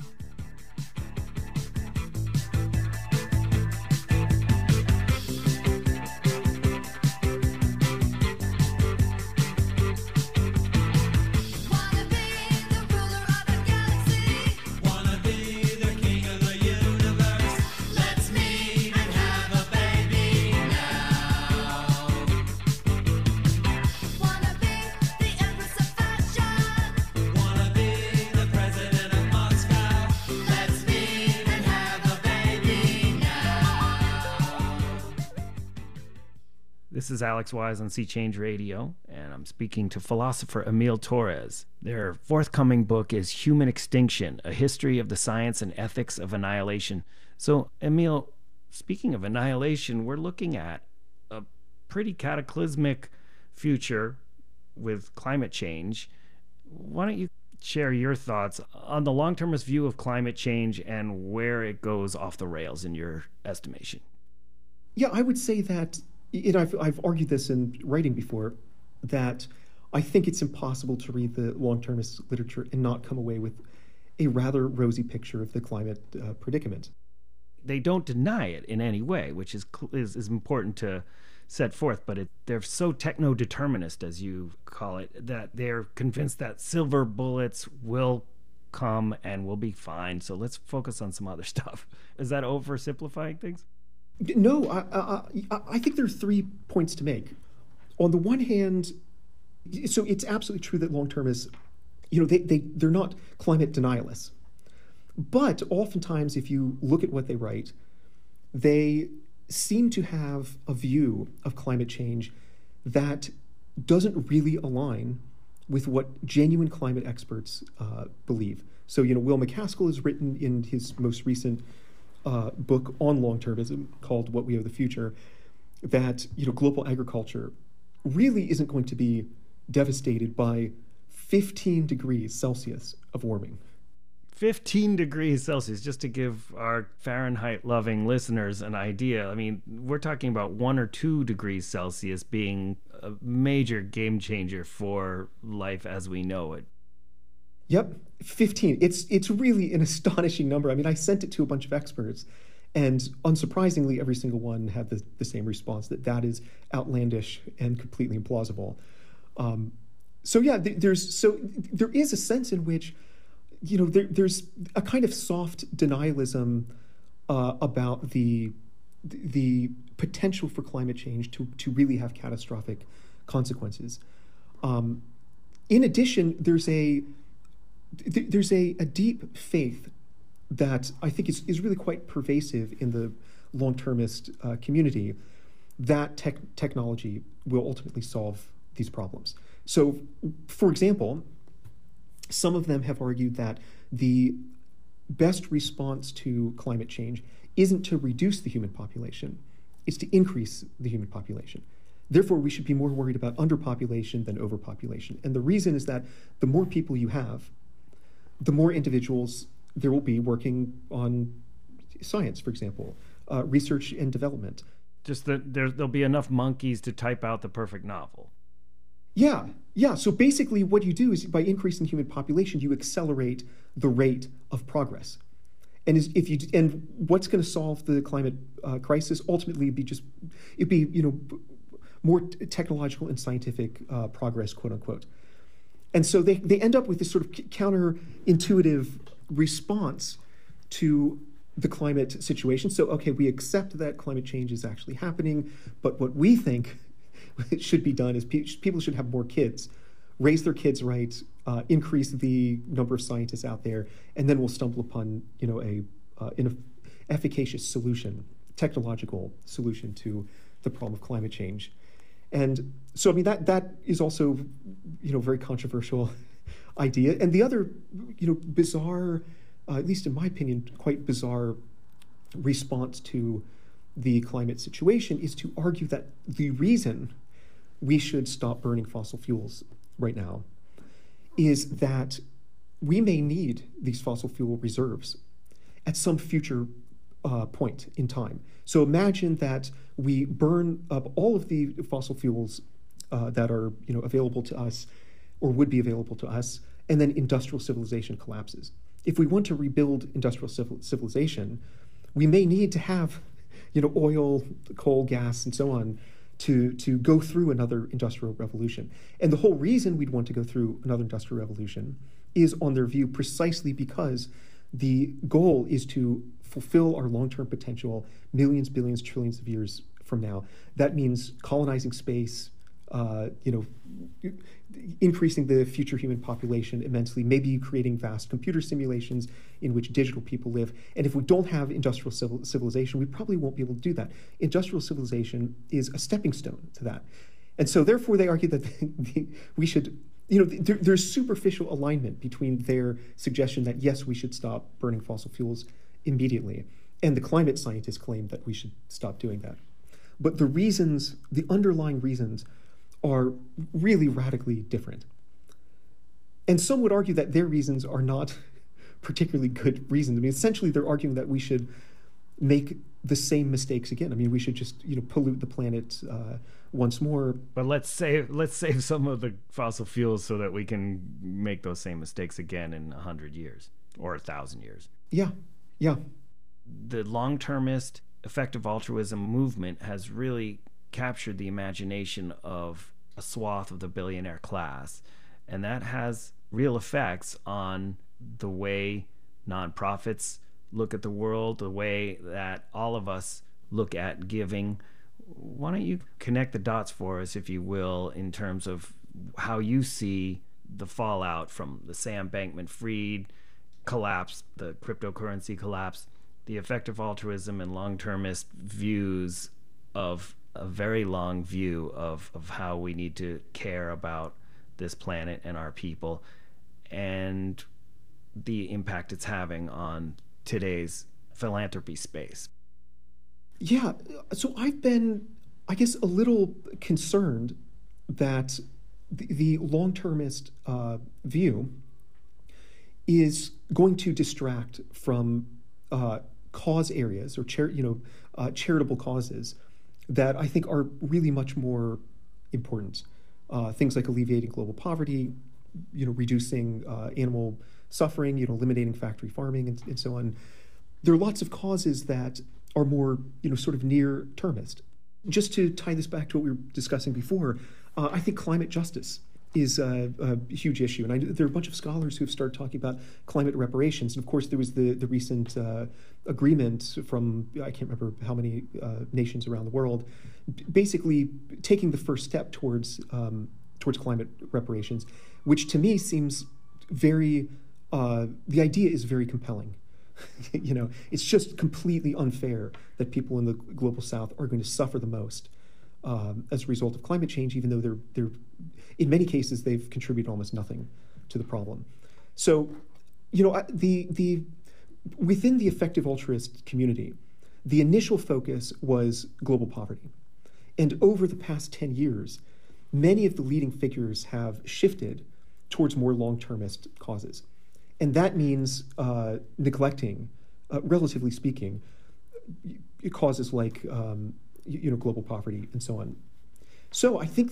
[SPEAKER 7] This is Alex Wise on Sea Change Radio, and I'm speaking to philosopher Emil Torres. Their forthcoming book is Human Extinction, A History of the Science and Ethics of Annihilation. So, Emil, speaking of annihilation, we're looking at a pretty cataclysmic future with climate change. Why don't you share your thoughts on the long-termist view of climate change and where it goes off the rails in your estimation?
[SPEAKER 11] Yeah, I would say that, I've argued this in writing before, that I think it's impossible to read the long-termist literature and not come away with a rather rosy picture of the climate predicament.
[SPEAKER 7] They don't deny it in any way, which is important to set forth, but they're so techno-determinist, as you call it, that they're convinced that silver bullets will come and we'll be fine. So let's focus on some other stuff. Is that oversimplifying things?
[SPEAKER 11] No, I think there are 3 points to make. On the one hand, so it's absolutely true that long-termists, they're not climate denialists. But oftentimes, if you look at what they write, they seem to have a view of climate change that doesn't really align with what genuine climate experts believe. So, Will MacAskill has written in his most recent book on long-termism called What We Owe the Future that global agriculture really isn't going to be devastated by 15 degrees Celsius of warming.
[SPEAKER 7] 15 degrees Celsius, just to give our Fahrenheit-loving listeners an idea. I mean, we're talking about 1 or 2 degrees Celsius being a major game changer for life as we know it.
[SPEAKER 11] Yep, 15. It's really an astonishing number. I mean, I sent it to a bunch of experts, and unsurprisingly, every single one had the same response, that is outlandish and completely implausible. So yeah, there is a sense in which, there's a kind of soft denialism about the potential for climate change to really have catastrophic consequences. In addition, there's a deep faith that I think is really quite pervasive in the long-termist community, that technology will ultimately solve these problems. So, for example, some of them have argued that the best response to climate change isn't to reduce the human population, it's to increase the human population. Therefore, we should be more worried about underpopulation than overpopulation. And the reason is that the more people you have, the more individuals there will be working on science, for example, research and development.
[SPEAKER 7] Just that there'll be enough monkeys to type out the perfect novel.
[SPEAKER 11] Yeah. So basically what you do is by increasing human population, you accelerate the rate of progress. And and what's going to solve the climate crisis? Ultimately, it'd be more technological and scientific progress, quote unquote. And so they end up with this sort of counterintuitive response to the climate situation. So, okay, we accept that climate change is actually happening, but what we think should be done is people should have more kids, raise their kids right, increase the number of scientists out there, and then we'll stumble upon an efficacious solution, technological solution to the problem of climate change. And so, I mean, that is also, very controversial idea. And the other, bizarre, at least in my opinion, quite bizarre response to the climate situation is to argue that the reason we should stop burning fossil fuels right now is that we may need these fossil fuel reserves at some future point in time. So imagine that we burn up all of the fossil fuels that are available to us or would be available to us, and then industrial civilization collapses. If we want to rebuild industrial civilization, we may need to have oil, coal, gas, and so on to go through another industrial revolution. And the whole reason we'd want to go through another industrial revolution is, on their view, precisely because the goal is to fulfill our long-term potential millions, billions, trillions of years from now. That means colonizing space, increasing the future human population immensely, maybe creating vast computer simulations in which digital people live. And if we don't have industrial civilization, we probably won't be able to do that. Industrial civilization is a stepping stone to that. And so therefore they argue that we should, there's superficial alignment between their suggestion that yes, we should stop burning fossil fuels immediately, and the climate scientists claim that we should stop doing that. But the underlying reasons are really radically different. And some would argue that their reasons are not particularly good reasons. I mean, essentially, they're arguing that we should make the same mistakes again. I mean, we should just pollute the planet once more.
[SPEAKER 7] But let's save some of the fossil fuels so that we can make those same mistakes again in 100 years or 1,000 years.
[SPEAKER 11] Yeah.
[SPEAKER 7] The long-termist effective altruism movement has really captured the imagination of a swath of the billionaire class, and that has real effects on the way nonprofits look at the world, the way that all of us look at giving. Why don't you connect the dots for us, if you will, in terms of how you see the fallout from the Sam Bankman-Fried collapse, the cryptocurrency collapse, the effective altruism and long-termist views of a very long view of how we need to care about this planet and our people, and the impact it's having on today's philanthropy space.
[SPEAKER 11] Yeah, so I've been, I guess, a little concerned that the long-termist view is going to distract from cause areas or charitable causes that I think are really much more important. Things like alleviating global poverty, reducing animal suffering, eliminating factory farming, and so on. There are lots of causes that are more, sort of near-termist. Just to tie this back to what we were discussing before, I think climate justice is a huge issue. And there are a bunch of scholars who have started talking about climate reparations. And of course, there was the recent agreement from, I can't remember how many nations around the world, basically taking the first step towards climate reparations, which to me seems very, the idea is very compelling. It's just completely unfair that people in the global south are going to suffer the most as a result of climate change, even though they're in many cases they've contributed almost nothing to the problem. So, the within the effective altruist community, the initial focus was global poverty. And over the past 10 years, many of the leading figures have shifted towards more long-termist causes. And that means neglecting, relatively speaking, causes like global poverty and so on. So I think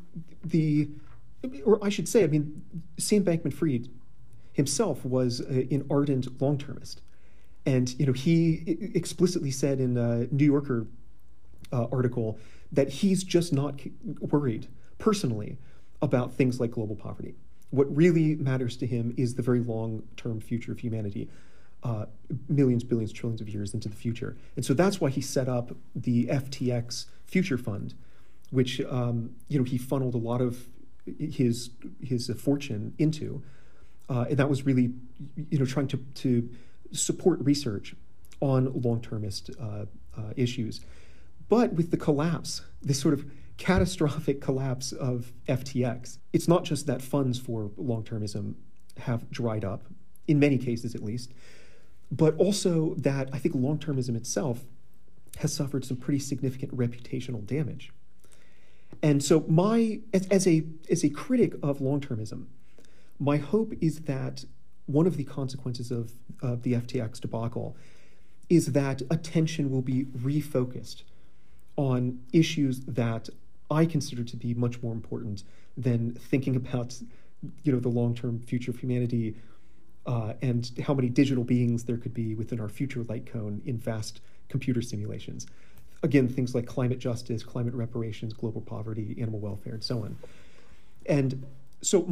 [SPEAKER 11] or I should say, Sam Bankman-Fried himself was an ardent long-termist. And, he explicitly said in a New Yorker article that he's just not worried personally about things like global poverty. What really matters to him is the very long-term future of humanity, millions, billions, trillions of years into the future. And so that's why he set up the FTX Future Fund, which, he funneled a lot of his fortune into. And that was really, trying to support research on long-termist issues. But with the collapse, this sort of catastrophic collapse of FTX, it's not just that funds for long-termism have dried up, in many cases at least, but also that I think long-termism itself has suffered some pretty significant reputational damage. And so as a critic of long-termism, my hope is that one of the consequences of the FTX debacle is that attention will be refocused on issues that I consider to be much more important than thinking about, the long-term future of humanity and how many digital beings there could be within our future light cone in vast computer simulations. Again, things like climate justice, climate reparations, global poverty, animal welfare, and so on. And so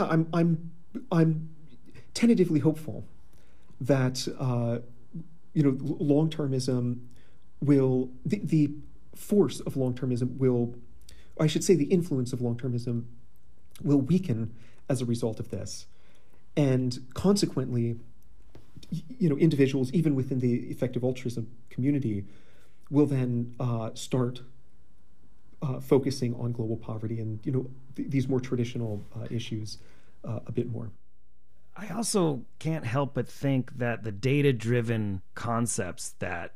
[SPEAKER 11] I'm tentatively hopeful that long-termism will the force of long-termism will, I should say, the influence of long-termism will weaken as a result of this, and consequently, individuals even within the effective altruism community will then start focusing on global poverty and these more traditional issues a bit more.
[SPEAKER 7] I also can't help but think that the data-driven concepts that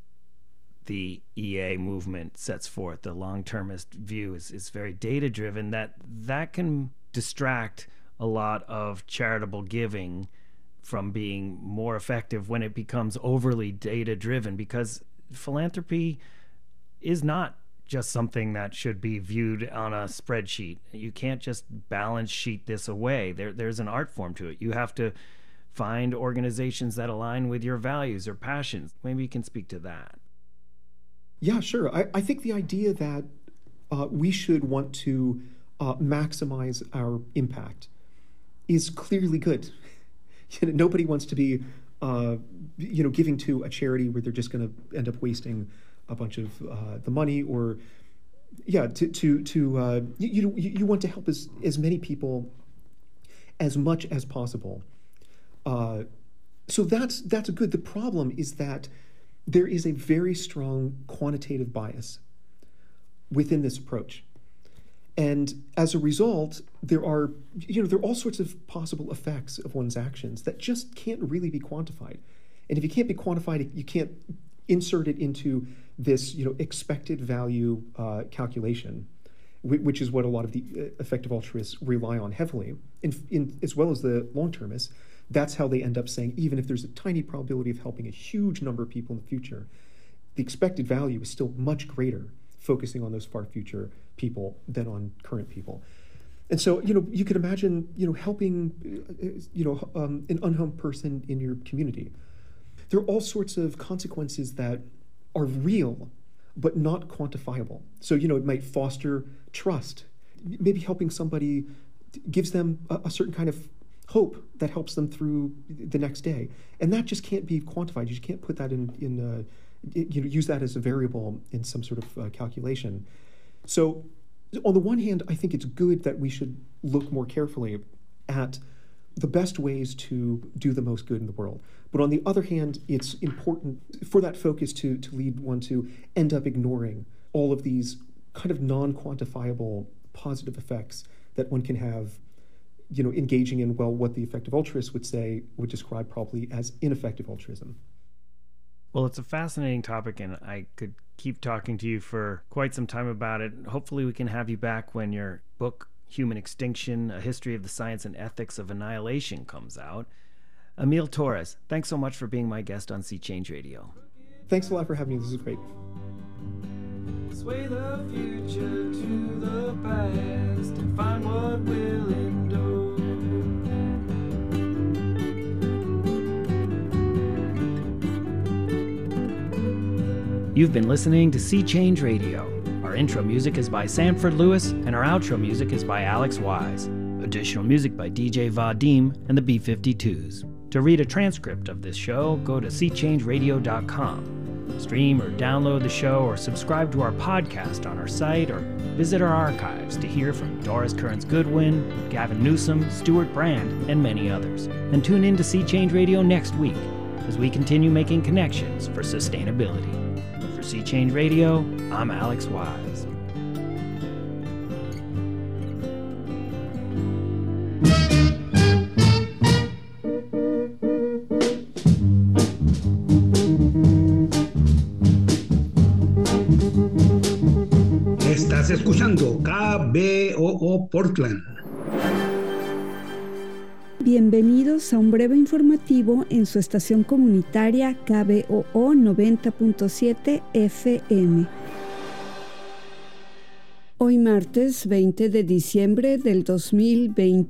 [SPEAKER 7] the EA movement sets forth, the long-termist view is very data-driven, that can distract a lot of charitable giving from being more effective when it becomes overly data-driven, because philanthropy is not just something that should be viewed on a spreadsheet. You can't just balance sheet this away. There's an art form to it. You have to find organizations that align with your values or passions. Maybe you can speak to that.
[SPEAKER 11] Yeah, sure. I think the idea that we should want to maximize our impact is clearly good. Nobody wants to be, giving to a charity where they're just going to end up wasting a bunch of the money, or you want to help as many people as much as possible. So that's good. The problem is that there is a very strong quantitative bias within this approach. And as a result, there are all sorts of possible effects of one's actions that just can't really be quantified. And if you can't be quantified, you can't insert it into this, expected value calculation, which is what a lot of the effective altruists rely on heavily, in as well as the long-termists. That's how they end up saying, even if there's a tiny probability of helping a huge number of people in the future, the expected value is still much greater focusing on those far future people than on current people. And so, you could imagine, helping, an unhomed person in your community. There are all sorts of consequences that are real, but not quantifiable. So, it might foster trust. Maybe helping somebody gives them a certain kind of hope that helps them through the next day. And that just can't be quantified. You just can't put that use that as a variable in some sort of calculation. So on the one hand, I think it's good that we should look more carefully at the best ways to do the most good in the world. But on the other hand, it's important for that focus to lead one to end up ignoring all of these kind of non-quantifiable positive effects that one can have, engaging in, what the effective altruist would describe probably as ineffective altruism.
[SPEAKER 7] Well, it's a fascinating topic, and I could keep talking to you for quite some time about it. Hopefully we can have you back when your book, Human Extinction, A History of the Science and Ethics of Annihilation, comes out. Emil Torres, thanks so much for being my guest on Sea Change Radio.
[SPEAKER 11] Thanks a lot for having me. This is great.
[SPEAKER 9] Sway the future to the past and find what will endure.
[SPEAKER 7] You've been listening to Sea Change Radio. Our intro music is by Sanford Lewis, and our outro music is by Alex Wise. Additional music by DJ Vadim and the B-52s. To read a transcript of this show, go to seachangeradio.com. Stream or download the show or subscribe to our podcast on our site or visit our archives to hear from Doris Kearns Goodwin, Gavin Newsom, Stuart Brand, and many others. And tune in to Sea Change Radio next week as we continue making connections for sustainability. For Sea Change Radio, I'm Alex Wise.
[SPEAKER 12] Estás escuchando KBOO Portland.
[SPEAKER 13] Bienvenidos a un breve informativo en su estación comunitaria KBOO 90.7 FM. Hoy martes 20 de diciembre del 2020.